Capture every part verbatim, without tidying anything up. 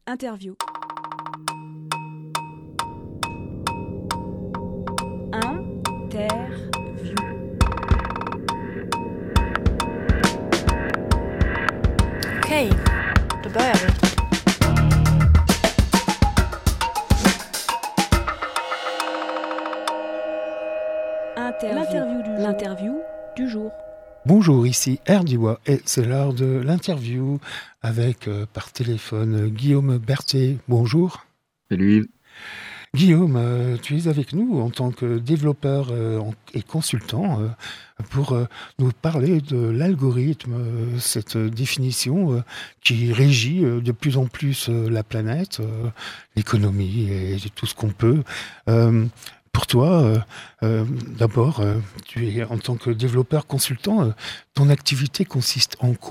Interview. Interview. Okej, då börjar vi. Interview. L'interview du jour. L'interview du jour. Bonjour, ici Erdiwa et c'est l'heure de l'interview avec euh, par téléphone Guillaume Berthet. Bonjour. Salut. Guillaume, euh, tu es avec nous en tant que développeur euh, et consultant euh, pour euh, nous parler de l'algorithme, euh, cette définition euh, qui régit euh, de plus en plus euh, la planète, euh, l'économie et tout ce qu'on peut. Euh, Pour toi, euh, euh, d'abord, euh, tu es en tant que développeur consultant, euh, ton activité consiste en quoi ?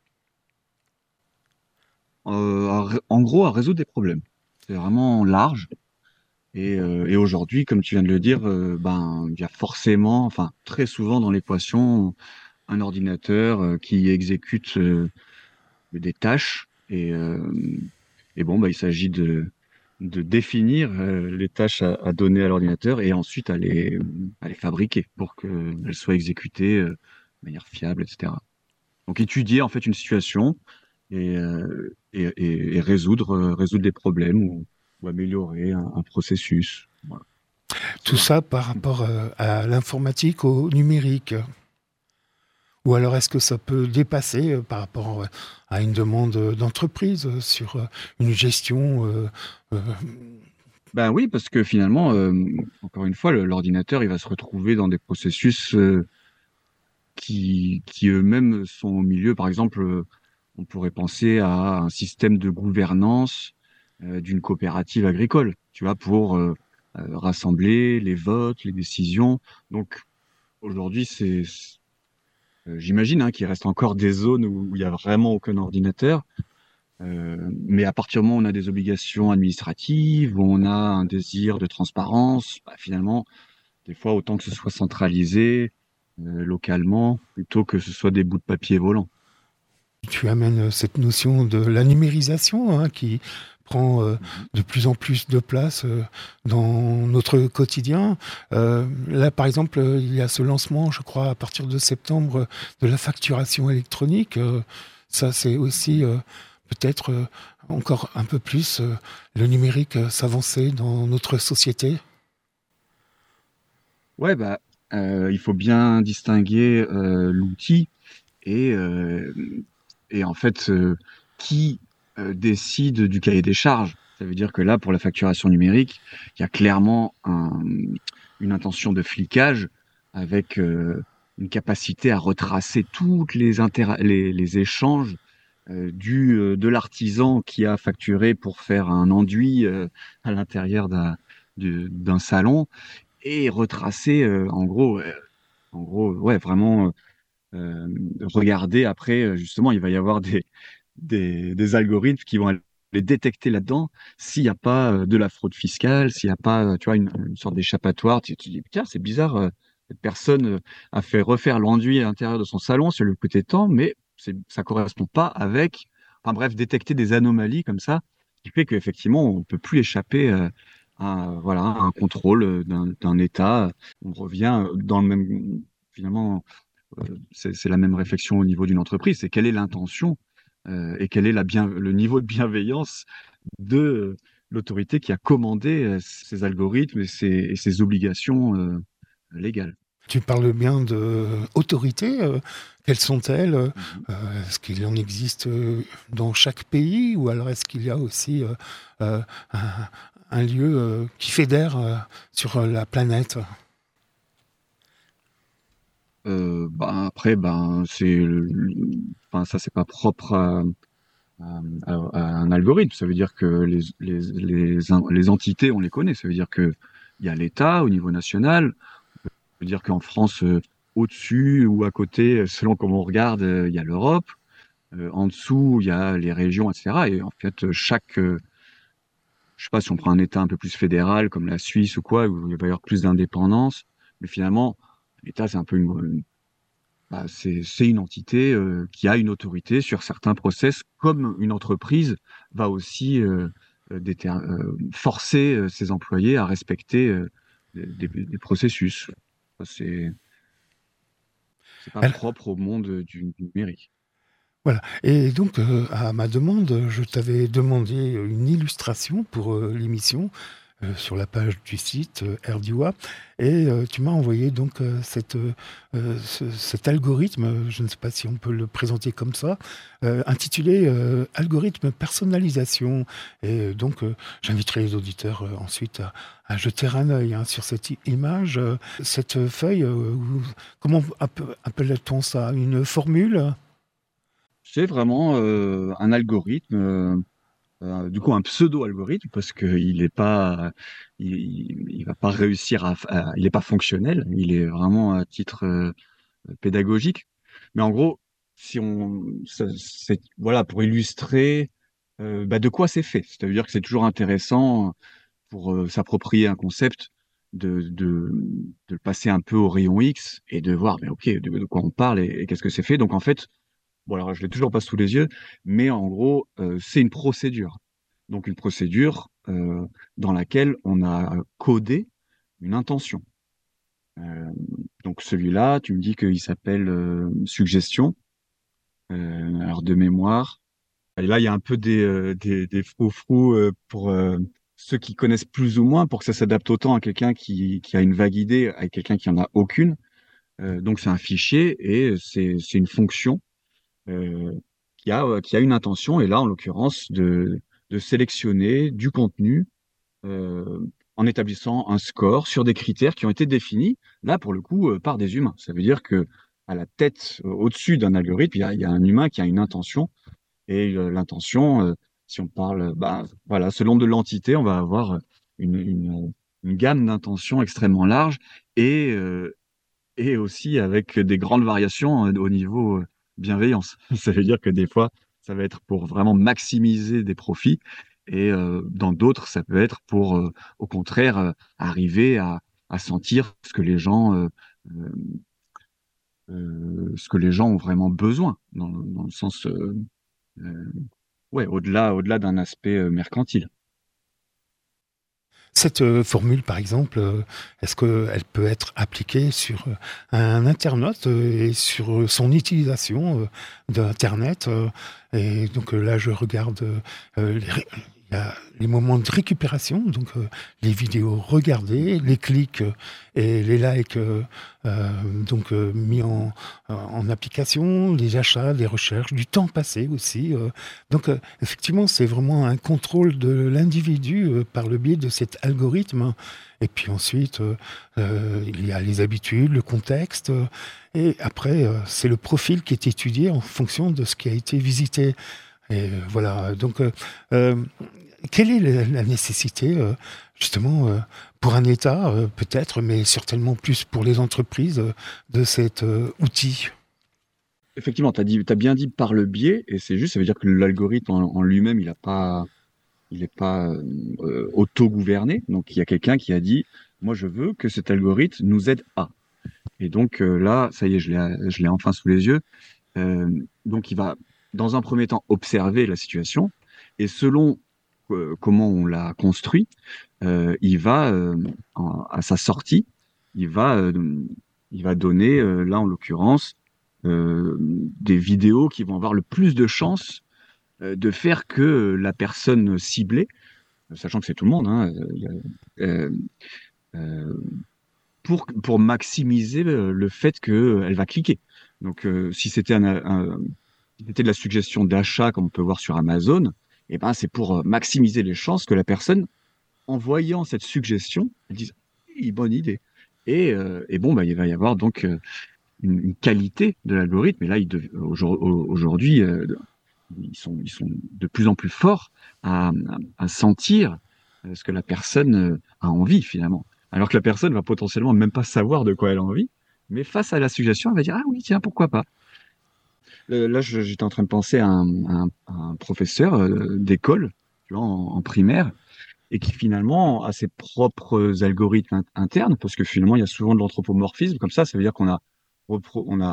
Euh, à ré- en gros, à résoudre des problèmes. C'est vraiment large. Et, euh, et aujourd'hui, comme tu viens de le dire, euh, ben, il y a forcément, enfin, très souvent dans l'équation, un ordinateur euh, qui exécute euh, des tâches. Et, euh, et bon, bah, il s'agit de, de définir euh, les tâches à, à donner à l'ordinateur et ensuite à les, à les fabriquer pour qu'elles soient exécutées euh, de manière fiable, et cetera. Donc, étudier en fait une situation et, euh, et, et- et résoudre, euh, résoudre des problèmes ou, ou améliorer un, un processus. Voilà. C'est Tout ça. ça par rapport euh, à l'informatique, au numérique. Ou alors est-ce que ça peut dépasser euh, par rapport euh, à une demande euh, d'entreprise euh, sur euh, une gestion euh, euh, Ben oui, parce que finalement, euh, encore une fois, le- l'ordinateur, il va se retrouver dans des processus euh, qui, qui eux-mêmes sont au milieu. Par exemple, euh, on pourrait penser à un système de gouvernance euh, d'une coopérative agricole, tu vois, pour euh, euh, rassembler les votes, les décisions. Donc aujourd'hui, c'est Euh, j'imagine hein, qu'il reste encore des zones où il y a vraiment aucun ordinateur. Euh, mais à partir du moment où on a des obligations administratives, où on a un désir de transparence, bah, finalement, des fois, autant que ce soit centralisé, euh, localement, plutôt que ce soit des bouts de papier volants. tu amènes cette notion de la numérisation hein, qui prend euh, Mhm. de plus en plus de place euh, dans notre quotidien. Euh, là, par exemple, euh, il y a ce lancement, je crois, à partir de septembre, euh, de la facturation électronique. Euh, ça, c'est aussi euh, peut-être euh, encore un peu plus euh, le numérique euh, s'avancer dans notre société. Ouais, bah, euh, il faut bien distinguer euh, l'outil et, euh, et en fait, euh, qui euh, décide du cahier des charges. Ça veut dire que là, pour la facturation numérique, il y a clairement un- une intention de flicage avec euh, une capacité à retracer toutes les, intéra- les, les échanges euh, du, euh, de l'artisan qui a facturé pour faire un enduit euh, à l'intérieur d'un, du- d'un salon et retracer euh, en gros, euh, en gros, ouais, vraiment euh, regarder après, euh, justement, il va y avoir des, des, des algorithmes qui vont les détecter là-dedans s'il n'y a pas euh, de la fraude fiscale, s'il n'y a pas, euh, tu vois, une, une sorte d'échappatoire. Tu, tu dis, tiens, c'est bizarre, euh, cette personne euh, a fait refaire l'enduit à l'intérieur de son salon, ça lui coûtait tant, mais c'est, ça correspond pas avec, enfin bref, détecter des anomalies comme ça, qui fait qu'effectivement, on peut plus échapper euh, à, voilà, à un contrôle euh, d'un, d'un État. On revient euh, dans le même, finalement, euh, c'est c'est la même réflexion au niveau d'une entreprise, c'est quelle est l'intention euh, et quel est la bien, le niveau de bienveillance de euh, l'autorité qui a commandé euh, ces algorithmes et ces, et ces obligations euh, légales. Tu parles bien d'autorités. Euh, quelles sont-elles euh, Mhm. Est-ce qu'il en existe euh, dans chaque pays ou alors est-ce qu'il y a aussi euh, euh, un, un lieu euh, qui fédère euh, sur la planète ? Euh, bah, après, ben, c'est, le- enfin, ça, c'est pas propre à, à- à- à un algorithme. Ça veut dire que les, les, les, en- les entités, on les connaît. Ça veut dire que il y a l'État au niveau national. Ça veut dire qu'en France, euh, au-dessus ou à côté, selon comment on regarde, euh, il y a l'Europe. Euh, en dessous, il y a les régions, et cetera. Et en fait, chaque, euh, je sais pas si on prend un État un peu plus fédéral, comme la Suisse ou quoi, où il va y avoir plus d'indépendance. Mais finalement, l'État, c'est un peu une, bah, c'est, c'est une entité euh, qui a une autorité sur certains process, comme une entreprise va aussi euh, euh, déter- euh, forcer euh, ses employés à respecter euh, des, des- des processus. Ça, C'est, c'est pas Alors, propre au monde du du numérique. voilà. Et donc, euh, à ma demande, je t'avais demandé une illustration pour euh, l'émission euh, sur la page du site euh, Erdua, et euh, tu m'as envoyé donc euh, cette, euh, euh, ce- cet algorithme, je ne sais pas si on peut le présenter comme ça, euh, intitulé euh, Algorithme personnalisation. Et euh, donc, euh, j'inviterai les auditeurs euh, ensuite à, à jeter un œil hein, sur cette i- image. Euh, cette feuille, euh, où- comment appe- appelle-t-on ça? Une formule? C'est vraiment euh, un algorithme, euh, euh, du coup un pseudo-algorithme, parce qu'il est pas, il, il il va pas réussir à, à- il est pas fonctionnel, il est vraiment à titre euh, pédagogique. Mais en gros, si on, ça- c'est, voilà, pour illustrer euh, bah, de quoi c'est fait. C'est-à-dire que c'est toujours intéressant pour euh, s'approprier un concept, de, de, de le passer un peu au rayon X et de voir, mais ok, de, de quoi on parle et, et qu'est-ce que c'est fait. Donc en fait, bon alors je l'ai toujours pas sous les yeux, mais en gros, euh, c'est une procédure. Donc une procédure euh, dans laquelle on a codé une intention. Euh, donc celui-là, tu me dis qu'il s'appelle euh, suggestion. Euh, alors de mémoire. Et là, il y a un peu des, euh, des, des froufrous euh, pour euh, ceux qui connaissent plus ou moins, pour que ça s'adapte autant à quelqu'un qui, qui a une vague idée, à quelqu'un qui en a aucune. Euh, donc c'est un fichier et c'est, c'est une fonction euh, qui a, euh, qui a une intention, et là, en l'occurrence, de, de sélectionner du contenu euh, en établissant un score sur des critères qui ont été définis, là, pour le coup, euh, par des humains. Ça veut dire que à la tête, euh, au-dessus d'un algorithme, il y a, il y a un humain qui a une intention, et euh, l'intention, euh, si on parle, bah, voilà, selon de l'entité, on va avoir une, une, une gamme d'intentions extrêmement large, et, euh, et aussi avec des grandes variations euh, au niveau euh, bienveillance. Ça veut dire que des fois, ça va être pour vraiment maximiser des profits, et euh, dans d'autres, ça peut être pour, euh, au contraire, euh, arriver à, à sentir ce que les gens, euh, euh, euh, ce que les gens ont vraiment besoin, dans, dans le sens, euh, euh, ouais, au-delà, au-delà d'un aspect euh, mercantile. Cette euh, formule, par exemple, euh, est-ce qu'elle peut être appliquée sur euh, un internaute euh, et sur euh, son utilisation euh, d'Internet euh, Et donc euh, là, je regarde euh, les, ré- il y a les moments de récupération, donc euh, les vidéos regardées, les clics euh, et les likes euh, euh, donc euh, mis en, en application, les achats, les recherches, du temps passé aussi. euh. Donc euh, effectivement, c'est vraiment un contrôle de l'individu euh, par le biais de cet algorithme. Et puis ensuite, euh, euh, il y a les habitudes, le contexte. euh, Et après, euh, c'est le profil qui est étudié en fonction de ce qui a été visité. Et euh, voilà. Donc, euh, euh, quelle est la, la nécessité, euh, justement, euh, pour un État, euh, peut-être, mais certainement plus pour les entreprises, euh, de cet euh, outil? Effectivement, tu as dit, t'as bien dit par le biais, et c'est juste, ça veut dire que l'algorithme en, en lui-même, il a pas, il n'est pas euh, auto-gouverné. Donc, il y a quelqu'un qui a dit, moi, je veux que cet algorithme nous aide à. Et donc euh, là, ça y est, je l'ai, je l'ai enfin sous les yeux. Euh, donc, il va, dans un premier temps, observer la situation, et selon euh, comment on l'a construit, euh, il va, euh, en- à sa sortie, il va, euh, il va donner, euh, là en l'occurrence, euh, des vidéos qui vont avoir le plus de chances euh, de faire que la personne ciblée, sachant que c'est tout le monde, hein, euh, euh, pour, pour maximiser le, le fait qu'elle va cliquer. Donc, euh, si c'était un, un- si c'était de la suggestion d'achat, comme on peut voir sur Amazon, eh ben, c'est pour euh, maximiser les chances que la personne, en voyant cette suggestion, elle dise, «Hi, bonne idée». Et, euh, et bon, bah, il va y avoir donc euh, une, une qualité de l'algorithme. Et là, il dev- aujourd- aujourd'hui, euh, ils sont, ils sont de plus en plus forts à, à, à sentir euh, ce que la personne euh, a envie finalement. Alors que la personne va potentiellement même pas savoir de quoi elle a envie, mais face à la suggestion, elle va dire ah oui tiens pourquoi pas. Euh, là, je- j'étais en train de penser à un, à un- à un professeur euh, d'école, tu vois, en, en primaire, et qui finalement a ses propres algorithmes in- internes, parce que finalement il y a souvent de l'anthropomorphisme comme ça. Ça veut dire qu'on a repro- on a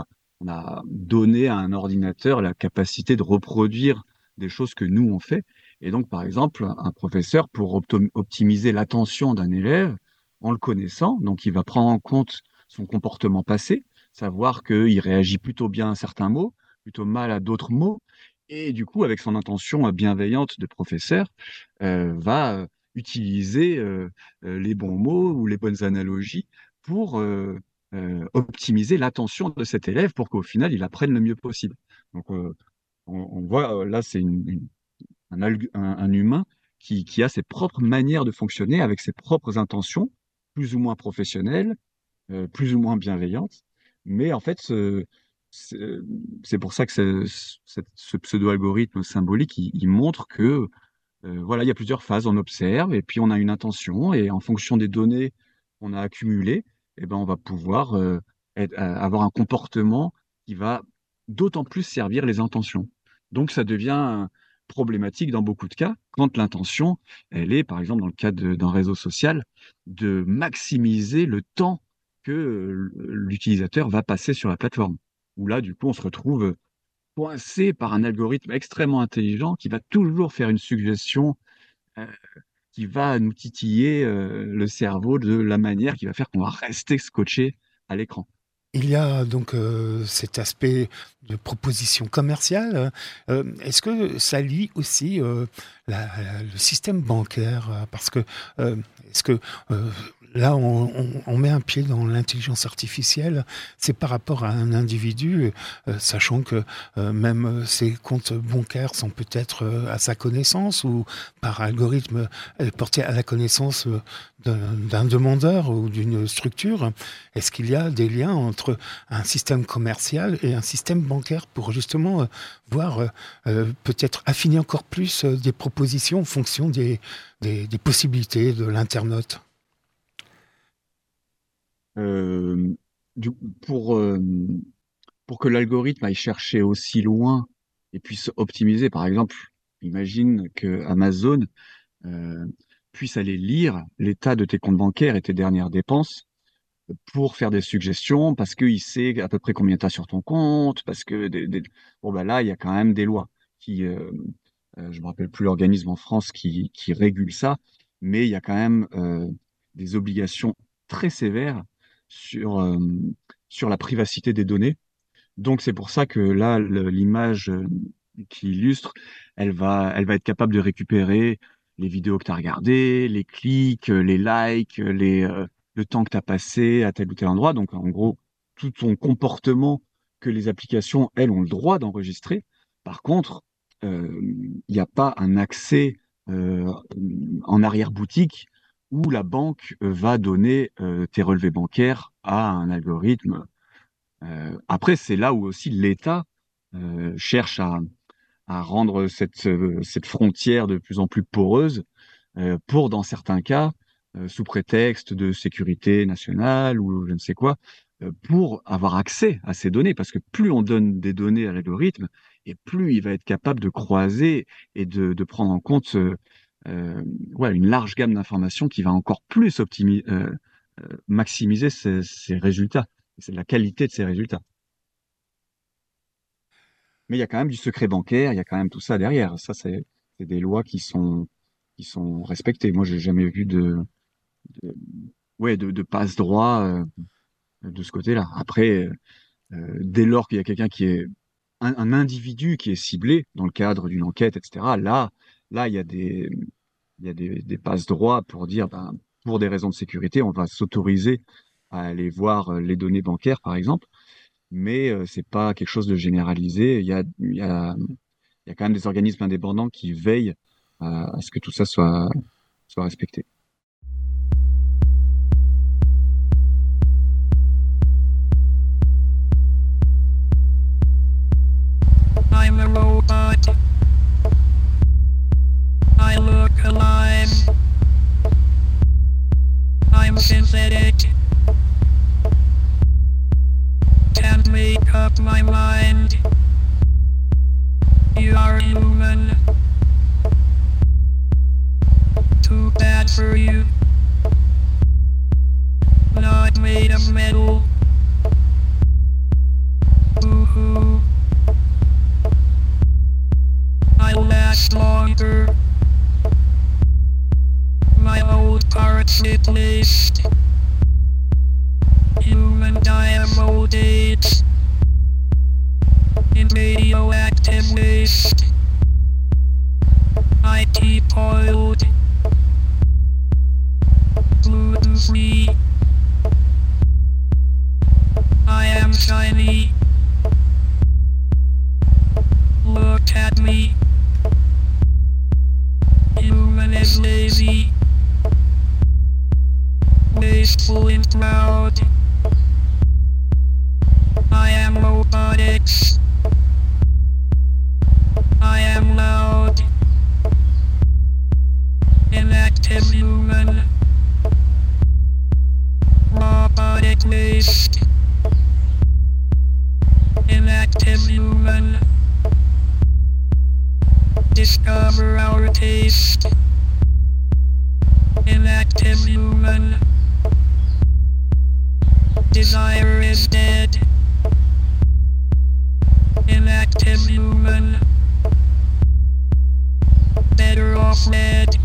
on a donné à un ordinateur la capacité de reproduire des choses que nous on fait. Et donc, par exemple, un professeur, pour optom- optimiser l'attention d'un élève, en le connaissant, donc il va prendre en compte son comportement passé, savoir qu'il réagit plutôt bien à certains mots, plutôt mal à d'autres mots, et du coup, avec son intention bienveillante de professeur, euh, va euh, utiliser euh, euh, les bons mots ou les bonnes analogies pour euh, euh, optimiser l'attention de cet élève pour qu'au final, il apprenne le mieux possible. Donc, euh, on, on voit euh, là, c'est une, une- un, alg- un- un humain qui, qui a ses propres manières de fonctionner avec ses propres intentions, plus ou moins professionnelles, euh, plus ou moins bienveillantes. Mais en fait, ce- c'est c'est pour ça que ce, ce- ce pseudo-algorithme symbolique, il, il montre que euh, voilà, il y a plusieurs phases. On observe et puis on a une intention et en fonction des données qu'on a accumulées, eh ben, on va pouvoir euh, être- euh, avoir un comportement qui va d'autant plus servir les intentions. Donc ça devient problématique dans beaucoup de cas quand l'intention, elle est, par exemple, dans le cas de- d'un réseau social, de maximiser le temps que euh, l'utilisateur va passer sur la plateforme. Où là, du coup, on se retrouve coincé par un algorithme extrêmement intelligent qui va toujours faire une suggestion euh, qui va nous titiller euh, le cerveau de la manière qui va faire qu'on va rester scotché à l'écran. Il y a donc euh, cet aspect de proposition commerciale. Euh, est-ce que ça lie aussi euh, la- la- le système bancaire? euh, Parce que euh, est-ce que euh, là on, on- on met un pied dans l'intelligence artificielle, c'est par rapport à un individu, euh, sachant que euh, même euh, ses comptes bancaires sont peut-être euh, à sa connaissance ou par algorithme euh, portés à la connaissance euh, d'un d'un demandeur ou d'une structure. Est-ce qu'il y a des liens entre un système commercial et un système bancaire pour justement euh, voir, euh, euh, peut-être affiner encore plus euh, des propositions en fonction des, des, des possibilités de l'internaute? Euh, du- pour, euh, pour que l'algorithme aille chercher aussi loin et puisse optimiser, par exemple, imagine que Amazon euh, puisse aller lire l'état de tes comptes bancaires et tes dernières dépenses pour faire des suggestions, parce qu'il sait à peu près combien tu as sur ton compte, parce que des, des- bon, bah là, il y a quand même des lois qui, euh, euh, je me rappelle plus l'organisme en France qui, qui régule ça, mais il y a quand même euh, des obligations très sévères sur, euh, sur la privacité des données. Donc c'est pour ça que là, le- l'image euh, qui illustre, elle va, elle va être capable de récupérer les vidéos que tu as regardées, les clics, euh, les likes, euh, les, euh, le temps que tu as passé à tel ou tel endroit. Donc en gros, tout ton comportement que les applications, elles, ont le droit d'enregistrer. Par contre, euh, il n'y a pas un accès euh, en arrière-boutique où la banque euh, va donner euh, tes relevés bancaires à un algorithme. Euh, après, c'est là où aussi l'État euh, cherche à, à rendre cette, euh, cette frontière de plus en plus poreuse euh, pour, dans certains cas, euh, sous prétexte de sécurité nationale ou je ne sais quoi, euh, pour avoir accès à ces données. Parce que plus on donne des données à l'algorithme, et plus il va être capable de croiser et de, de prendre en compte euh, euh, ouais, une large gamme d'informations qui va encore plus optimi- euh, euh, maximiser ses, ses résultats. C'est la qualité de ces résultats. Mais il y a quand même du secret bancaire, il y a quand même tout ça derrière. Ça, c'est c'est des lois qui sont, qui sont respectées. Moi, j'ai jamais vu de, de, ouais, de, de passe-droit euh, de ce côté-là. Après, euh, dès lors qu'il y a quelqu'un qui est un, un individu qui est ciblé dans le cadre d'une enquête, et cetera, là, là, il y a des, il y a des, des passe-droits pour dire, ben, pour des raisons de sécurité, on va s'autoriser à aller voir euh, les données bancaires, par exemple. Mais euh, c'est pas quelque chose de généralisé. Il y a, il y a, il y a quand même des organismes indépendants qui veillent à, à ce que tout ça soit, soit respecté. I'm a robot. I look alive. I'm synthetic. Can't make up my mind. You are human. Too bad for you. Not made of metal. Ooh. last longer. My old parts replaced. Human dynamo dates. In radioactive waste. I T coiled. Gluten free. I am shiny. Look at me. Human is lazy. Wasteful and proud. I am robotics. I am loud. Inactive human. Robotic waste. Inactive human. Discover our taste. Inactive human. Desire is dead. Inactive human. Better off dead.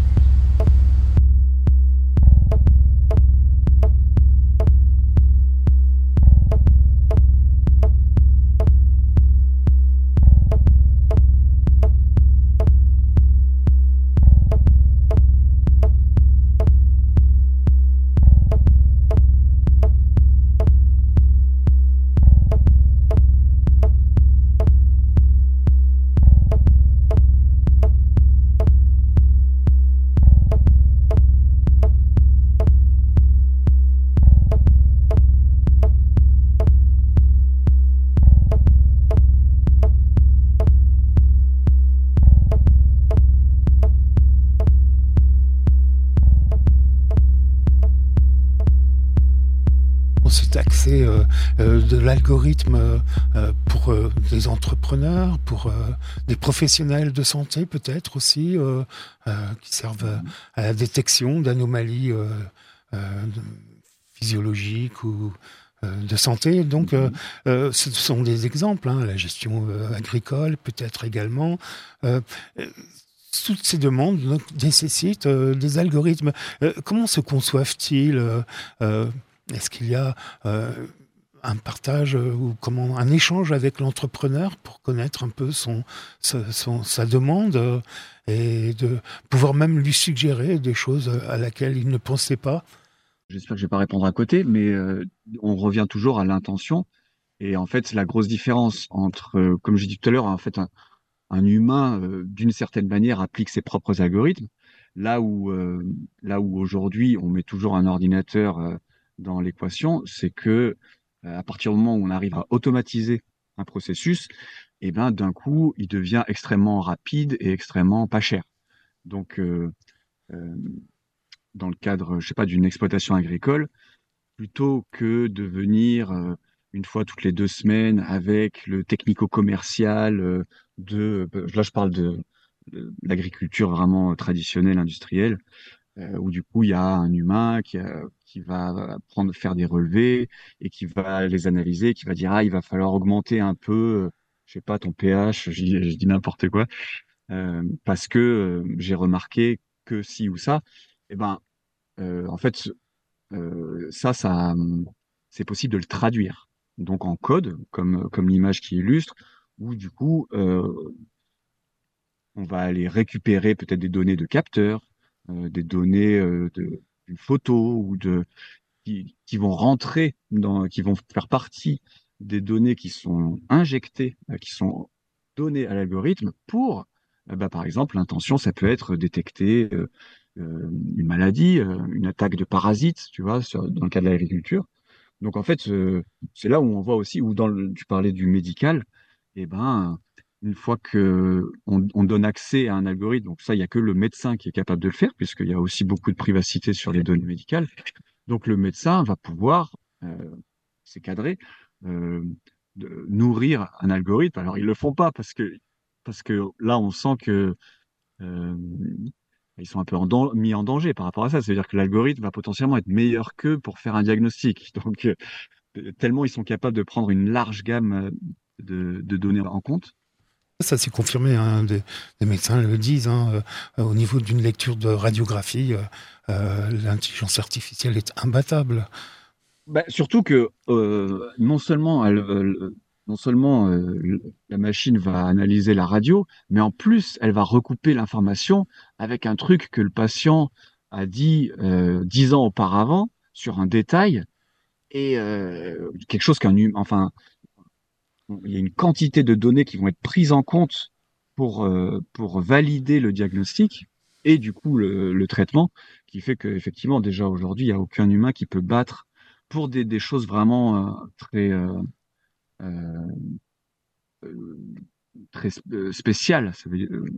Cet accès euh, euh, de l'algorithme euh, pour euh, des entrepreneurs, pour euh, des professionnels de santé peut-être aussi, euh, euh, qui servent à la détection d'anomalies euh, euh, physiologiques ou euh, de santé. Donc euh, euh, ce sont des exemples, hein, la gestion euh, agricole peut-être également. Euh, Toutes ces demandes donc, nécessitent euh, des algorithmes. Euh, comment se conçoivent-ils euh, euh, Est-ce qu'il y a euh, un partage euh, ou comment un échange avec l'entrepreneur pour connaître un peu son, sa, son, sa demande euh, et de pouvoir même lui suggérer des choses à laquelle il ne pensait pas? J'espère que je vais pas répondre à côté, mais euh, on revient toujours à l'intention. Et en fait, la grosse différence entre, euh, comme j'ai dit tout à l'heure, en fait, un, un humain, euh, d'une certaine manière, applique ses propres algorithmes. Là où, euh, là où aujourd'hui, on met toujours un ordinateur euh, dans l'équation, c'est que euh, à partir du moment où on arrive à automatiser un processus, et ben d'un coup, il devient extrêmement rapide et extrêmement pas cher. Donc, euh, euh, dans le cadre, je sais pas, d'une exploitation agricole, plutôt que de venir euh, une fois toutes les deux semaines avec le technico-commercial euh, de, euh, là je parle de, de l'agriculture vraiment traditionnelle, industrielle, euh, où du coup il y a un humain qui, a- qui va prendre, faire des relevés et qui va les analyser, qui va dire ah il va falloir augmenter un peu, euh, je sais pas ton pH, je dis, je dis n'importe quoi, euh, parce que euh, j'ai remarqué que si ou ça, et ben euh, en fait euh, ça, ça, hum, c'est possible de le traduire. Donc en code, comme, comme l'image qui illustre, où du coup, euh, on va aller récupérer peut-être des données de capteurs, euh, des données euh, de, d'une photo ou de, qui, qui vont rentrer dans, qui vont faire partie des données qui sont injectées, euh, qui sont données à l'algorithme pour, euh, bah, par exemple, l'intention, ça peut être détecter euh, euh, une maladie, euh, une attaque de parasites, tu vois, sur- dans le cas de l'agriculture. Donc en fait, euh, c'est là où on voit aussi, où dans le, tu parlais du médical, et ben, une fois que on, on donne accès à un algorithme, donc ça, il y a que le médecin qui est capable de le faire, puisqu'il y a aussi beaucoup de privacité sur les données médicales. Donc le médecin va pouvoir, euh, c'est cadré, euh, de nourrir un algorithme. Alors ils le font pas parce que parce que là on sent que euh, ils sont un peu en dan- mis en danger par rapport à ça. C'est-à-dire que l'algorithme va potentiellement être meilleur qu'eux pour faire un diagnostic. Donc euh, tellement ils sont capables de prendre une large gamme euh, de, de données en compte. Ça s'est confirmé, hein, des, des médecins le disent, hein, euh, au niveau d'une lecture de radiographie, euh, euh, l'intelligence artificielle est imbattable. Bah, surtout que euh, non seulement, elle, elle- non seulement euh, le- la machine va analyser la radio, mais en plus, elle va recouper l'information avec un truc que le patient a dit euh, dix ans auparavant sur un détail et euh, quelque chose qu'un humain, enfin, il y a une quantité de données qui vont être prises en compte pour, euh, pour valider le diagnostic et du coup le, le traitement, qui fait qu'effectivement, déjà aujourd'hui, il n'y a aucun humain qui peut battre pour des, des choses vraiment euh, très, euh, euh, euh, très sp- euh, spéciales. Ça veut dire, euh,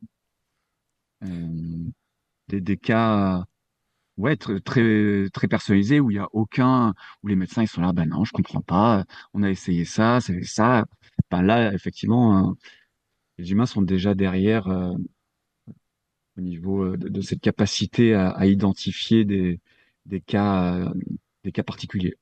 euh, des, des cas ouais, très, très, très personnalisés où il y a aucun, où les médecins ils sont là, ben non, je comprends pas, on a essayé ça, c'est ça. Ben là, effectivement, euh, les humains sont déjà derrière euh, au niveau euh, de, de cette capacité à, à identifier des, des cas, euh, des cas particuliers.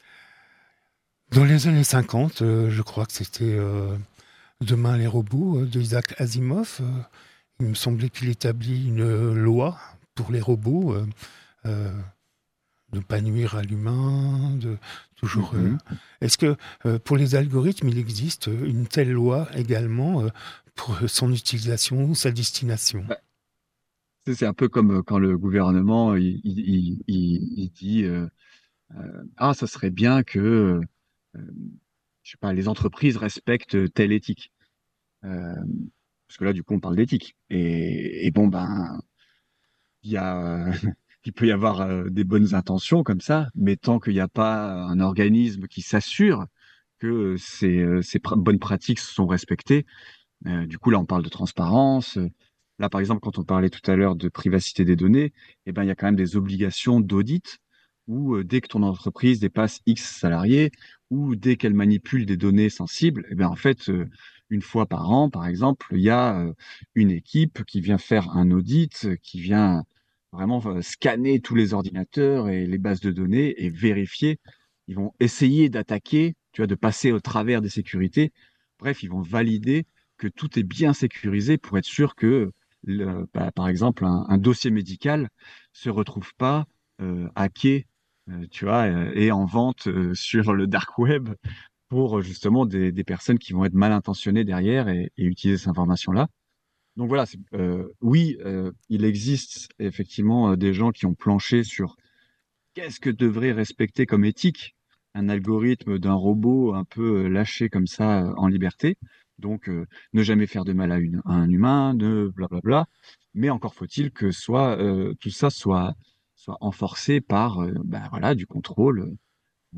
Dans les années cinquante, euh, je crois que c'était euh, Demain les robots euh, de Isaac Asimov. euh, il me semblait qu'il établit une loi pour les robots, euh, euh, de ne pas nuire à l'humain, de toujours. euh, Mhm. Est-ce que euh, pour les algorithmes, il existe une telle loi également euh, pour son utilisation ou sa destination? Bah, c'est c'est un peu comme euh, quand le gouvernement il, il, il, il- il dit euh, euh, ah, ça serait bien que euh, je sais pas, les entreprises respectent telle éthique. Euh, Parce que là, du coup, on parle d'éthique. Et, et bon, ben, il y a, il peut y avoir euh, des bonnes intentions comme ça, mais tant qu'il n'y a pas un organisme qui s'assure que euh, ces, euh, ces pr- bonnes pratiques sont respectées, euh, du coup, là, on parle de transparence. Là, par exemple, quand on parlait tout à l'heure de privacité des données, eh ben, il y a quand même des obligations d'audit où euh, dès que ton entreprise dépasse X salariés ou dès qu'elle manipule des données sensibles, eh ben, en fait, euh, une fois par an, par exemple, il y a euh, une équipe qui vient faire un audit, euh, qui vient vraiment euh, scanner tous les ordinateurs et les bases de données et vérifier. Ils vont essayer d'attaquer, tu vois, de passer au travers des sécurités. Bref, ils vont valider que tout est bien sécurisé pour être sûr que, le- bah, par exemple, un, un dossier médical se retrouve pas euh, hacké, euh, tu vois, euh, et en vente euh, sur le dark web pour euh, justement des, des personnes qui vont être mal intentionnées derrière et, et utiliser cette information-là. Donc voilà, c'est- euh, oui, euh, il existe effectivement euh, des gens qui ont planché sur qu'est-ce que devrait respecter comme éthique un algorithme d'un robot un peu euh, lâché comme ça euh, en liberté. Donc, euh, ne jamais faire de mal à, une- à un humain, ne blablabla. Mais encore faut-il que soit, euh, tout ça soit, soit enforcé par euh, ben voilà, du contrôle euh,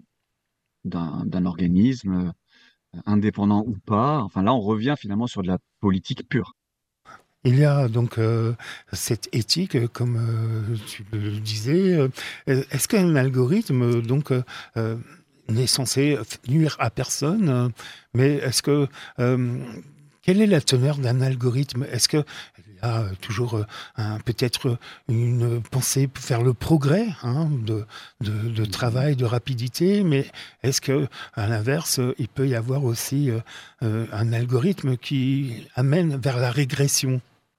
d'un, d'un organisme euh, indépendant ou pas. Enfin là, on revient finalement sur de la politique pure. Il y a donc euh, cette éthique, euh, comme euh, tu le disais. euh, Est-ce qu'un algorithme euh, donc euh, euh, n'est censé nuire à personne, euh, mais est-ce que euh, quelle est la teneur d'un algorithme? Est-ce que il y a euh, toujours euh, un- peut-être une pensée pour faire le progrès, hein, de, de, de travail, de rapidité, mais est-ce que à l'inverse, euh, il peut y avoir aussi euh, euh, un algorithme qui amène vers la régression?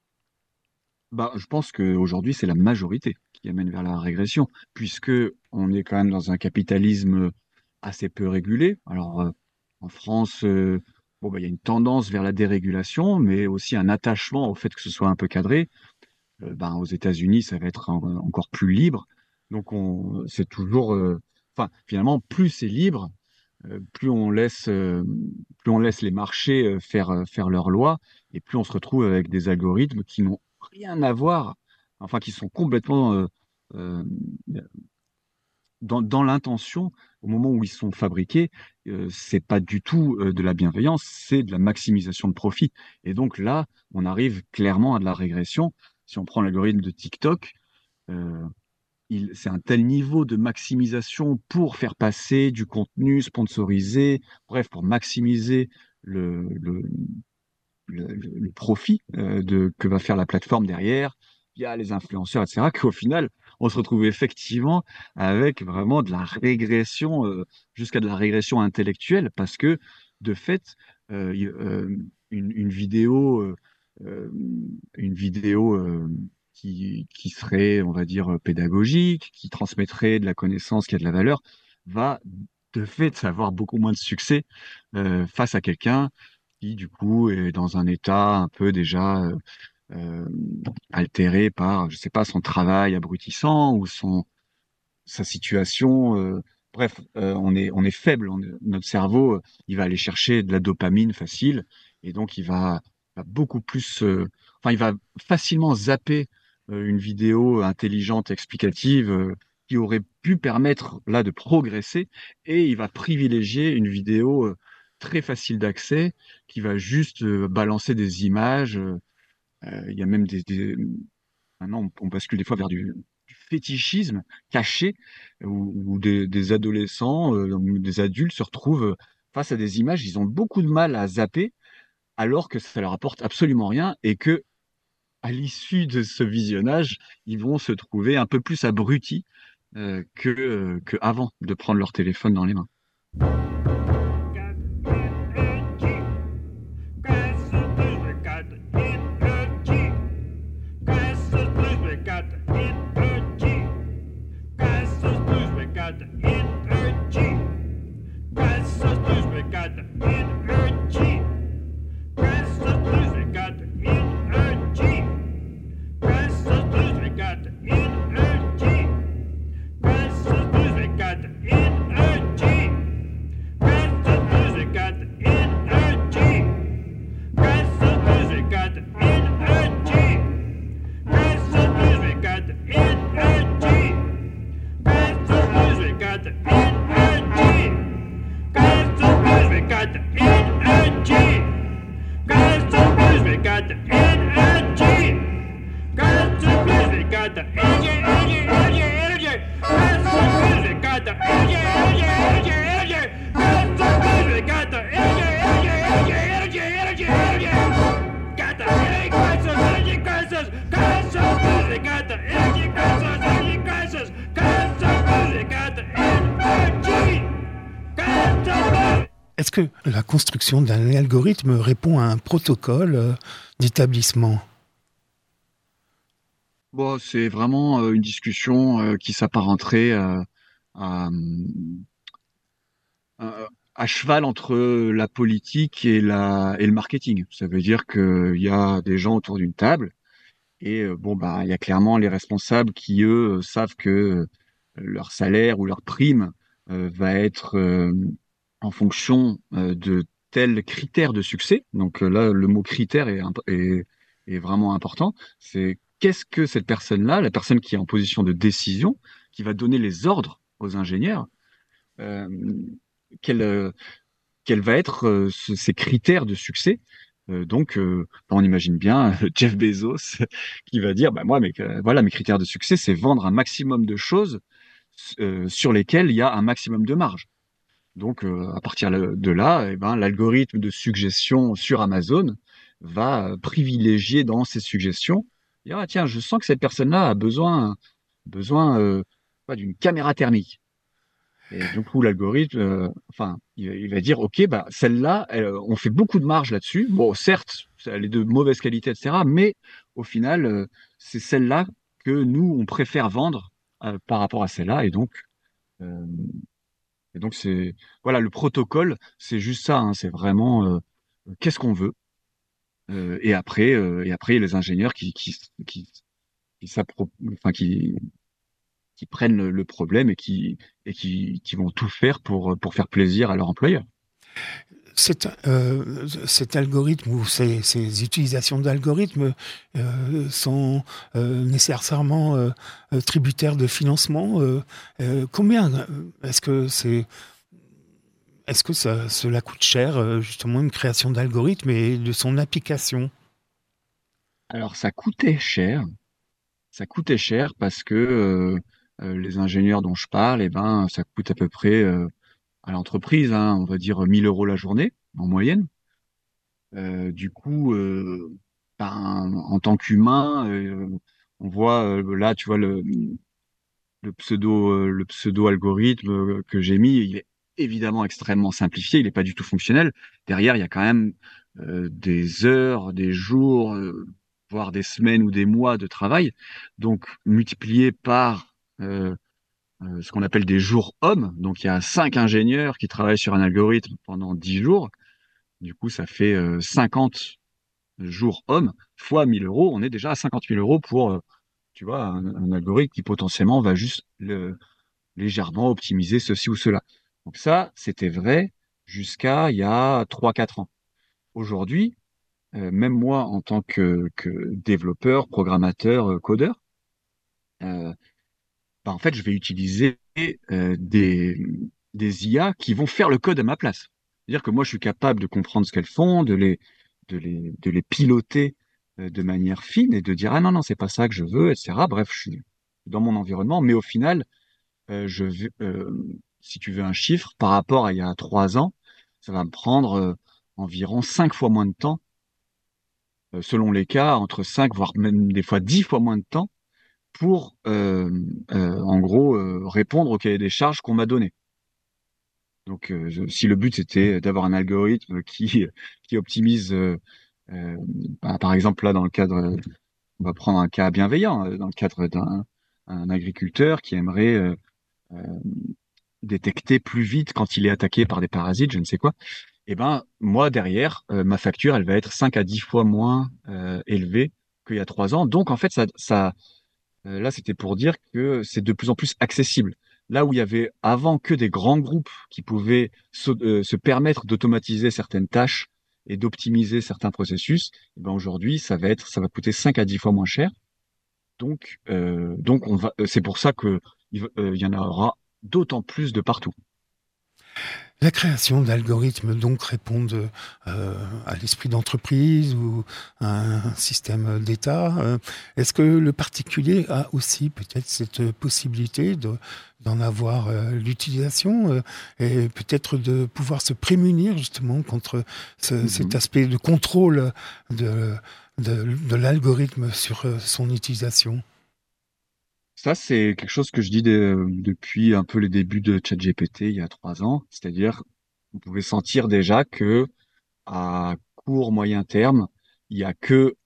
Bah, je pense qu'aujourd'hui, c'est la majorité qui amène vers la régression, puisque on est quand même dans un capitalisme assez peu régulé. Alors, euh, en France, euh, bon, bah, il y a une tendance vers la dérégulation, mais aussi un attachement au fait que ce soit un peu cadré. Euh, bah, aux États-Unis, ça va être en- encore plus libre. Donc, on, c'est toujours, euh, enfin, finalement, plus c'est libre, euh, plus on laisse, euh, plus on laisse les marchés euh, faire, euh, faire leurs lois, et plus on se retrouve avec des algorithmes qui n'ont rien à voir, enfin qui sont complètement euh, euh, dans, dans l'intention, au moment où ils sont fabriqués, euh, c'est pas du tout euh, de la bienveillance, c'est de la maximisation de profit. Et donc là, on arrive clairement à de la régression. Si on prend l'algorithme de TikTok, euh, il, c'est un tel niveau de maximisation pour faire passer du contenu sponsorisé, bref, pour maximiser le, le, le, le profit euh, de, que va faire la plateforme derrière, via les influenceurs, et cetera, qu'au final, on se retrouve effectivement avec vraiment de la régression, euh, jusqu'à de la régression intellectuelle, parce que de fait, euh, il- euh, une, une vidéo, euh, euh, une vidéo euh, qui, qui serait, on va dire, pédagogique, qui transmettrait de la connaissance, qui a de la valeur, va de fait avoir beaucoup moins de succès euh, face à quelqu'un qui, du coup, est dans un état un peu déjà euh, euh, altéré par, je sais pas, son travail abrutissant ou son sa situation. Euh, bref, euh, on est, on est faible. On est- notre cerveau, euh, il va aller chercher de la dopamine facile et donc il va, va beaucoup plus. Euh, enfin, il va facilement zapper euh, une vidéo intelligente, explicative, euh, qui aurait pu permettre là de progresser et il va privilégier une vidéo euh, très facile d'accès qui va juste euh, balancer des images. Euh, euh, il y a même des, des- Maintenant, on, on bascule des fois vers du, du fétichisme caché, où, où des, des adolescents, euh, ou des adultes se retrouvent face à des images, ils ont beaucoup de mal à zapper, alors que ça leur apporte absolument rien, et que à l'issue de ce visionnage, ils vont se trouver un peu plus abrutis euh, que, euh, que avant de prendre leur téléphone dans les mains. Est-ce que la construction d'un algorithme répond à un protocole euh, d'établissement ? Bon, c'est vraiment euh, une discussion euh, qui s'apparenterait euh, à, à, à cheval entre la politique et, la, et le marketing. Ça veut dire qu'il y a des gens autour d'une table et euh, bon, bah, il y a clairement les responsables qui, eux, savent que euh, leur salaire ou leur prime euh, va être euh, en fonction euh, de tels critères de succès. Donc euh, là, le mot critère est, imp- est, est vraiment important. C'est qu'est-ce que cette personne-là, la personne qui est en position de décision, qui va donner les ordres aux ingénieurs, euh, quelle, euh, quels va être euh, ce- ces critères de succès. Euh, donc, euh, on imagine bien euh, Jeff Bezos qui va dire, bah, moi, mais, euh, voilà, mes critères de succès, c'est vendre un maximum de choses euh, sur lesquelles il y a un maximum de marge. Donc, euh, à partir de là, eh ben, l'algorithme de suggestion sur Amazon va euh, privilégier dans ses suggestions, dire, ah, tiens, je sens que cette personne-là a besoin, besoin euh, pas d'une caméra thermique. Et du coup, l'algorithme, euh, enfin, il, il va dire, OK, bah, celle-là, elle, on fait beaucoup de marge là-dessus. Bon, certes, elle est de mauvaise qualité, et cetera. Mais au final, euh, c'est celle-là que nous, on préfère vendre euh, par rapport à celle-là. Et donc, euh, et donc c'est, voilà, le protocole, c'est juste ça. Hein, c'est vraiment euh, qu'est-ce qu'on veut. Euh, et après, euh, et après, les ingénieurs qui, qui, qui, qui, s'appro- enfin, qui, qui prennent le, le problème et qui, et qui, qui vont tout faire pour, pour faire plaisir à leur employeur. Cet, euh, cet algorithme ou ces, ces utilisations d'algorithmes euh, sont euh, nécessairement euh, tributaires de financement. Euh, euh, combien est-ce que c'est est-ce que ça, cela coûte cher, justement, une création d'algorithme et de son application ? Alors ça coûtait cher, ça coûtait cher parce que euh, euh, les ingénieurs dont je parle, eh ben, ça coûte à peu près euh, à l'entreprise, hein, on va dire mille euros la journée en moyenne. Euh, du coup, euh, ben, en tant qu'humain, euh, on voit euh, là, tu vois le, le pseudo, euh, le pseudo algorithme euh, que j'ai mis, il est évidemment extrêmement simplifié, il n'est pas du tout fonctionnel. Derrière, il y a quand même euh, des heures, des jours, euh, voire des semaines ou des mois de travail. Donc, multiplié par euh, euh, ce qu'on appelle des jours hommes. Donc, il y a cinq ingénieurs qui travaillent sur un algorithme pendant dix jours. Du coup, ça fait euh, cinquante jours hommes fois mille euros. On est déjà à cinquante mille euros pour, euh, tu vois, un, un algorithme qui potentiellement va juste le, légèrement optimiser ceci ou cela. Donc ça, c'était vrai jusqu'à il y a trois quatre ans. Aujourd'hui, euh, même moi, en tant que, que développeur, programmateur, euh, codeur, euh, bah, en fait, je vais utiliser euh, des, des I A qui vont faire le code à ma place. C'est-à-dire que moi, je suis capable de comprendre ce qu'elles font, de les, de les, de les piloter euh, de manière fine et de dire, ah non, non, c'est pas ça que je veux, et cetera. Bref, je suis dans mon environnement, mais au final, euh, je vais, euh, si tu veux un chiffre, par rapport à il y a trois ans, ça va me prendre euh, environ cinq fois moins de temps, euh, selon les cas, entre cinq, voire même des fois dix fois moins de temps, pour, euh, euh, en gros, euh, répondre au cahier des charges qu'on m'a donné. Donc, euh, je- si le but c'était d'avoir un algorithme qui, qui optimise, euh, euh, bah, par exemple là dans le cadre, on va prendre un cas bienveillant, euh, dans le cadre d'un un agriculteur qui aimerait euh, euh, détecter plus vite quand il est attaqué par des parasites, je ne sais quoi. Eh ben, moi derrière, euh, ma facture, elle va être cinq à dix fois moins euh, élevée qu'il y a trois ans. Donc en fait, ça, ça, euh, là, c'était pour dire que c'est de plus en plus accessible. Là où il y avait avant que des grands groupes qui pouvaient se, euh, se permettre d'automatiser certaines tâches et d'optimiser certains processus, eh ben aujourd'hui, ça va être, ça va coûter cinq à dix fois moins cher. Donc, euh, donc on va, euh, c'est pour ça que il, va- euh, il y en aura d'autant plus de partout. La création d'algorithmes donc répondent euh, à l'esprit d'entreprise ou à un système d'État. Euh, Est-ce que le particulier a aussi peut-être cette possibilité de, d'en avoir euh, l'utilisation euh, et peut-être de pouvoir se prémunir justement contre ce, Mhm. cet aspect de contrôle de, de, de l'algorithme sur euh, son utilisation? Ça, c'est quelque chose que je dis de- depuis un peu les débuts de ChatGPT il y a trois ans. C'est-à-dire, vous pouvez sentir déjà que à court, moyen terme, il y a que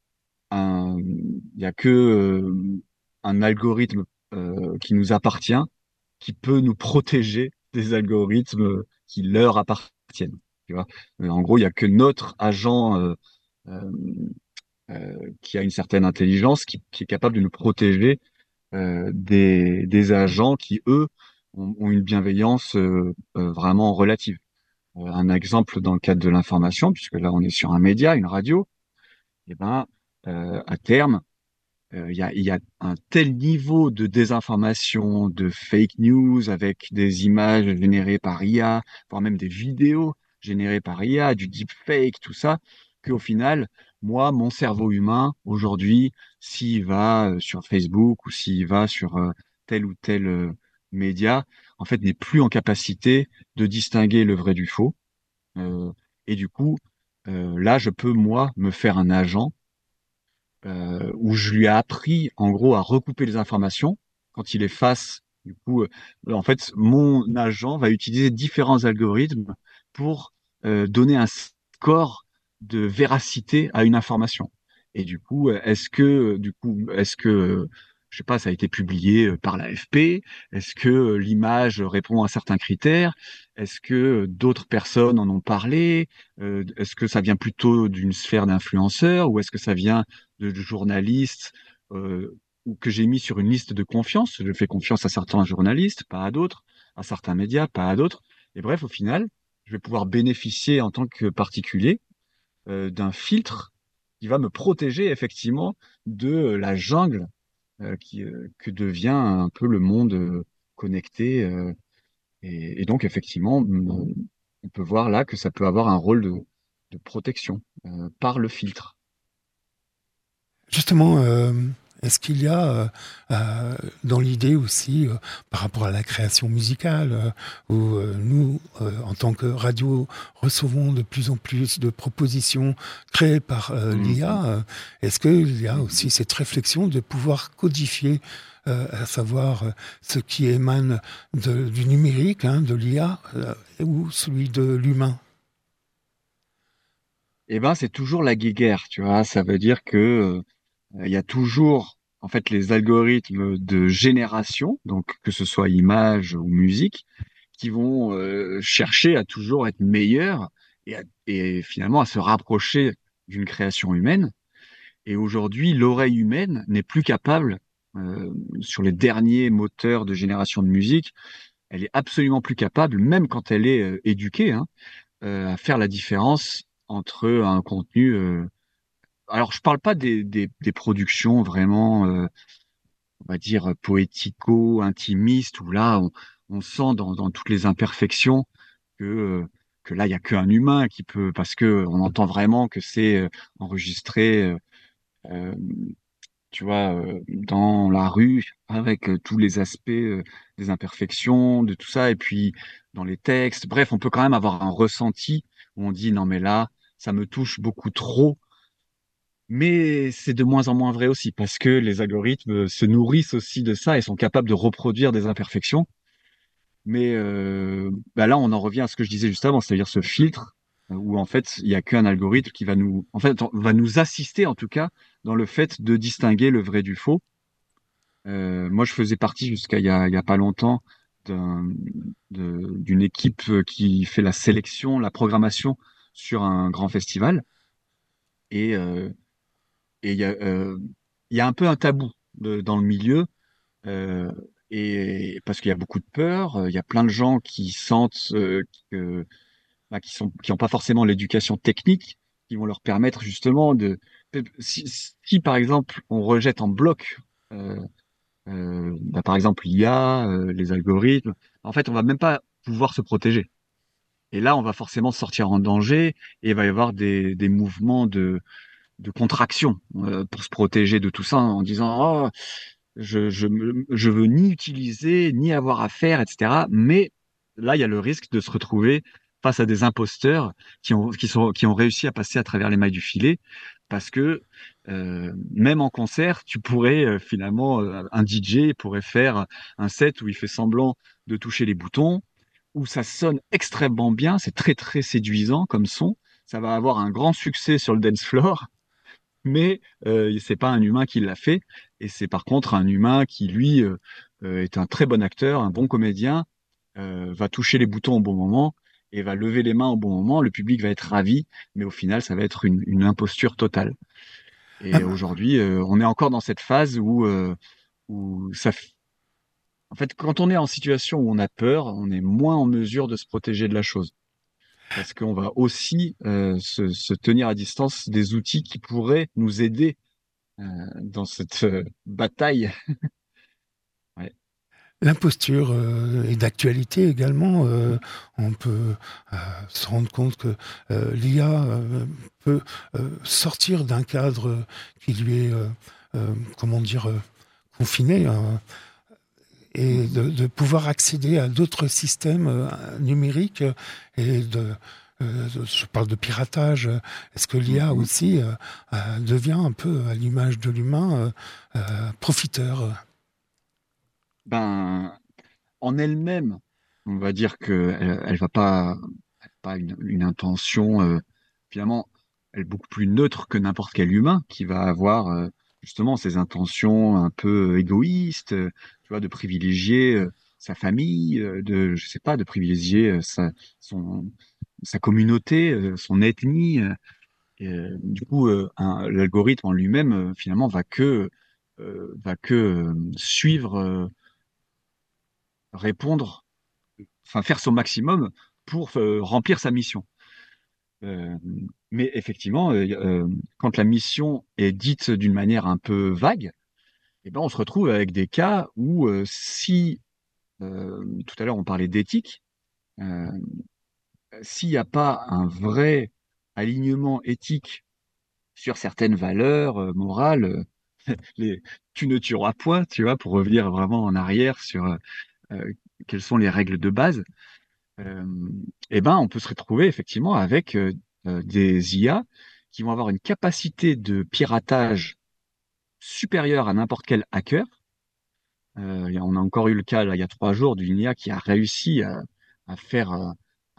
un, il y a que euh, un algorithme euh, qui nous appartient, qui peut nous protéger des algorithmes qui leur appartiennent. Tu vois? Euh, en gros, il y a que notre agent euh, euh, euh, qui a une certaine intelligence qui, qui est capable de nous protéger euh, des, des agents qui, eux, ont, ont une bienveillance euh, euh, vraiment relative. Euh, un exemple dans le cadre de l'information, puisque là on est sur un média, une radio, et ben euh, à terme, euh, il y a, il y a un tel niveau de désinformation, de fake news avec des images générées par I A, voire même des vidéos générées par I A, du deepfake, tout ça, qu'au final, moi, mon cerveau humain, aujourd'hui, s'il va euh, sur Facebook ou s'il va sur euh, tel ou tel euh, média, en fait, n'est plus en capacité de distinguer le vrai du faux. Euh, et du coup, euh, là, je peux, moi, me faire un agent euh, où je lui ai appris, en gros, à recouper les informations quand il est face. Du coup, euh, en fait, mon agent va utiliser différents algorithmes pour euh, donner un score de véracité à une information. Et du coup, euh, est-ce que, du coup, est-ce que, euh, je sais pas, ça a été publié euh, par l'A F P? Est-ce que euh, l'image répond à certains critères? Est-ce que euh, d'autres personnes en ont parlé? Euh, est-ce que ça vient plutôt d'une sphère d'influenceurs ou est-ce que ça vient de journalistes euh, ou que j'ai mis sur une liste de confiance? Je fais confiance à certains journalistes, pas à d'autres, à certains médias, pas à d'autres. Et bref, au final, je vais pouvoir bénéficier en tant que particulier euh, d'un filtre qui va me protéger effectivement de la jungle euh, qui, euh, que devient un peu le monde euh, connecté. euh, et, et donc, effectivement, on on peut voir là que ça peut avoir un rôle de, de protection euh, par le filtre. Justement, euh, est-ce qu'il y a euh, euh, dans l'idée aussi, euh, par rapport à la création musicale, euh, où euh, nous, euh, en tant que radio, recevons de plus en plus de propositions créées par euh, Mhm. l'I A, euh, est-ce qu'il y a Mhm. aussi cette réflexion de pouvoir codifier, euh, à savoir euh, ce qui émane de- du numérique, hein, de l'I A, euh, ou celui de l'humain? eh ben, c'est toujours la guéguerre, tu vois. Ça veut dire que euh, il y a toujours, en fait, les algorithmes de génération, donc que ce soit image ou musique, qui vont euh, chercher à toujours être meilleurs et, à- et finalement à se rapprocher d'une création humaine. Et aujourd'hui, l'oreille humaine n'est plus capable, euh, sur les derniers moteurs de génération de musique, elle est absolument plus capable, même quand elle est euh, éduquée, hein, euh, à faire la différence entre un contenu. euh, Alors, je parle pas des, des, des productions vraiment, euh, on va dire, poético-intimistes, où là, on, on sent dans, dans toutes les imperfections que, euh, que là, il y a qu'un humain qui peut, parce que on entend vraiment que c'est euh, enregistré, euh, euh, tu vois, euh, dans la rue, avec euh, tous les aspects euh, des imperfections, de tout ça, et puis dans les textes. Bref, on peut quand même avoir un ressenti où on dit, non, mais là, ça me touche beaucoup trop. Mais c'est de moins en moins vrai aussi, parce que les algorithmes se nourrissent aussi de ça et sont capables de reproduire des imperfections. Mais euh, bah là, on en revient à ce que je disais juste avant, c'est-à-dire ce filtre euh, où en fait, il n'y a qu'un algorithme qui va nous, en fait, va nous assister en tout cas dans le fait de distinguer le vrai du faux. Euh, moi, je faisais partie jusqu'à il y a, il y a pas longtemps d'un- de- d'une équipe qui fait la sélection, la programmation sur un grand festival. Et euh, et il y a, euh, il y a un peu un tabou de- dans le milieu. Euh, et parce qu'il y a beaucoup de peur, euh, il y a plein de gens qui sentent euh, que, bah, qui sont, qui n'ont pas forcément l'éducation technique, qui vont leur permettre justement de, si, si, par exemple on rejette en bloc, euh, euh, bah, par exemple l'I A, euh, les algorithmes, en fait on va même pas pouvoir se protéger. Et là on va forcément sortir en danger et il va y avoir des, des mouvements de, de contraction euh, pour se protéger de tout ça en disant oh, je, je, me- je veux ni utiliser, ni avoir à faire, et cetera. Mais là, il y a le risque de se retrouver face à des imposteurs qui ont, qui sont, qui ont réussi à passer à travers les mailles du filet. Parce que euh, même en concert, tu pourrais euh, finalement, euh, un D J pourrait faire un set où il fait semblant de toucher les boutons, où ça sonne extrêmement bien, c'est très très séduisant comme son. Ça va avoir un grand succès sur le dance floor, mais euh, c'est pas un humain qui l'a fait, et c'est par contre un humain qui, lui, euh, euh, est un très bon acteur, un bon comédien, euh, va toucher les boutons au bon moment et va lever les mains au bon moment. Le public va être ravi, mais au final, ça va être une, une imposture totale. Ah, Et aujourd'hui, euh, on est encore dans cette phase où, euh, où ça, f- en fait, quand on est en situation où on a peur, on est moins en mesure de se protéger de la chose. Parce qu'on va aussi euh, se, se tenir à distance des outils qui pourraient nous aider euh, dans cette euh, bataille. Ouais. l'imposture euh, est d'actualité également. Euh, on peut euh, se rendre compte que euh, l'I A euh, peut euh, sortir d'un cadre qui lui est, euh, euh, comment dire, euh, confiné, hein, et Mhm. de, de pouvoir accéder à d'autres systèmes euh, numériques euh, et de euh, je parle de piratage. Est-ce que l'I A Mhm. aussi euh, euh, devient un peu à l'image de l'humain euh, euh, profiteur? Ben, en elle-même, on va dire que elle, elle va pas, pas une, une intention euh, finalement, elle est beaucoup plus neutre que n'importe quel humain qui va avoir euh, justement ces intentions un peu égoïstes, euh, tu vois, de privilégier euh, sa famille, euh, de, je sais pas, de privilégier euh, sa, son, sa communauté, euh, son ethnie. euh, Et, euh, du coup, euh, un- l'algorithme en lui-même, euh, finalement, va que, euh, va que euh, suivre, euh, répondre, enfin faire son maximum pour euh, remplir sa mission. Euh, mais effectivement, euh, euh, quand la mission est dite d'une manière un peu vague, eh ben, on se retrouve avec des cas où euh, si, euh, tout à l'heure on parlait d'éthique, euh, s'il n'y a pas un vrai alignement éthique sur certaines valeurs euh, morales, les, tu ne tueras point, tu vois, pour revenir vraiment en arrière sur euh, quelles sont les règles de base, euh, eh ben, on peut se retrouver effectivement avec euh, euh, des I A qui vont avoir une capacité de piratage supérieure à n'importe quel hacker. Euh, on a encore eu le cas là, il y a trois jours d'une I A qui a réussi à, à faire euh,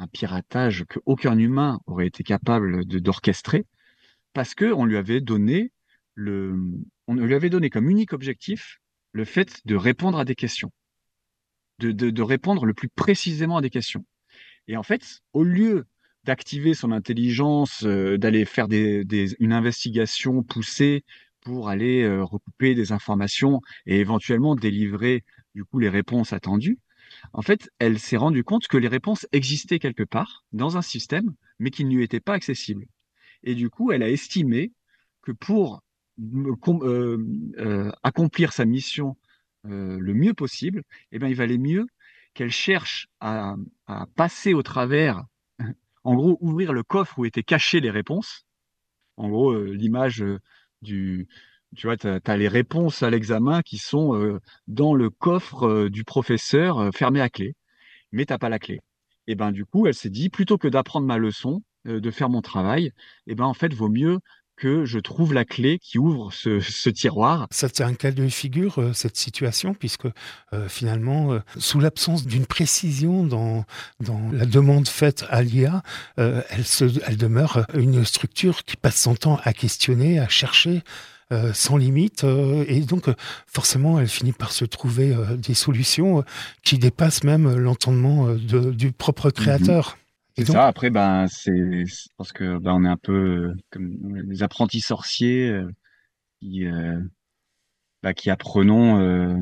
un piratage qu'aucun humain aurait été capable de, d'orchestrer, parce que on lui avait donné le, on lui avait donné comme unique objectif le fait de répondre à des questions, de, de, de répondre le plus précisément à des questions. Et en fait, au lieu d'activer son intelligence, euh, d'aller faire des, des, une investigation poussée pour aller euh, recouper des informations et éventuellement délivrer du coup les réponses attendues, en fait, elle s'est rendue compte que les réponses existaient quelque part dans un système, mais qu'ils ne lui étaient pas accessibles. Et du coup, elle a estimé que pour euh, euh, accomplir sa mission euh, le mieux possible, eh ben, il valait mieux qu'elle cherche à, à passer au travers, en gros, ouvrir le coffre où étaient cachées les réponses. En gros, euh, l'image euh, du, tu vois, tu as les réponses à l'examen qui sont euh, dans le coffre euh, du professeur euh, fermé à clé, mais t'as pas la clé. Et ben du coup, elle s'est dit, plutôt que d'apprendre ma leçon, euh, de faire mon travail, et ben en fait, vaut mieux que je trouve la clé qui ouvre ce, ce tiroir. Ça tient un cas de figure, euh, cette situation, puisque euh, finalement, euh, sous l'absence d'une précision dans, dans la demande faite à l'I A, euh, elle, se, elle demeure une structure qui passe son temps à questionner, à chercher, Euh, sans limite, euh, et donc euh, forcément elle finit par se trouver euh, des solutions euh, qui dépassent même l'entendement euh, de, du propre créateur. Mmh. C'est donc... ça, après ben c'est parce que ben, on est un peu euh, comme les apprentis sorciers euh, qui, euh, ben, qui apprenons euh,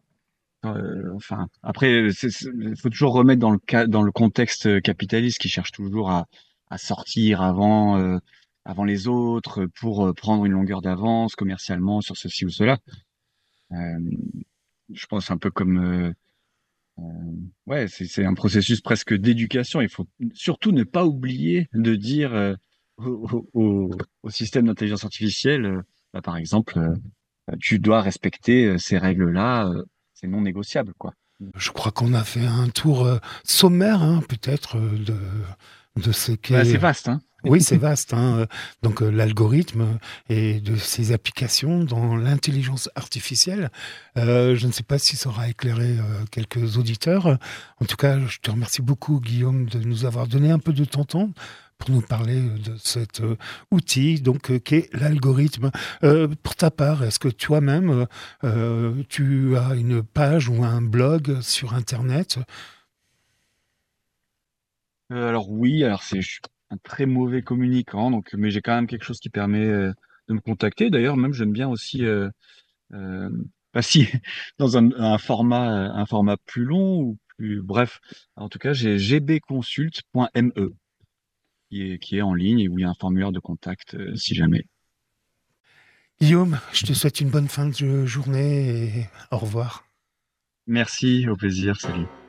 euh, enfin après il faut toujours remettre dans le cas dans le contexte capitaliste qui cherche toujours à, à sortir avant euh, avant les autres pour prendre une longueur d'avance commercialement sur ceci ou cela. Euh, je pense un peu comme euh, euh, ouais, c'est c'est un processus presque d'éducation. Il faut surtout ne pas oublier de dire euh, au, au, au système d'intelligence artificielle, euh, bah, par exemple, euh, tu dois respecter euh, ces règles-là, euh, c'est non négociable, quoi. Je crois qu'on a fait un tour euh, sommaire, hein, peut-être, euh, de, de ce qu'est... Bah, c'est vaste, hein. Oui, c'est vaste. Hein. Donc, euh, l'algorithme et de ses applications dans l'intelligence artificielle. Euh, je ne sais pas si ça aura éclairé euh, quelques auditeurs. En tout cas, je te remercie beaucoup, Guillaume, de nous avoir donné un peu de ton temps pour nous parler de cet euh, outil donc euh, qu'est l'algorithme. Euh, pour ta part, est-ce que toi-même, euh, tu as une page ou un blog sur Internet ? Euh, alors oui, alors c'est je suis un très mauvais communicant, donc mais j'ai quand même quelque chose qui permet euh, de me contacter. D'ailleurs, même j'aime bien aussi, euh, euh, bah si dans un, un format un format plus long ou plus bref. En tout cas, j'ai g b consult point m e qui est qui est en ligne et où il y a un formulaire de contact euh, si jamais. Guillaume, je te souhaite une bonne fin de journée et au revoir. Merci, au plaisir, salut.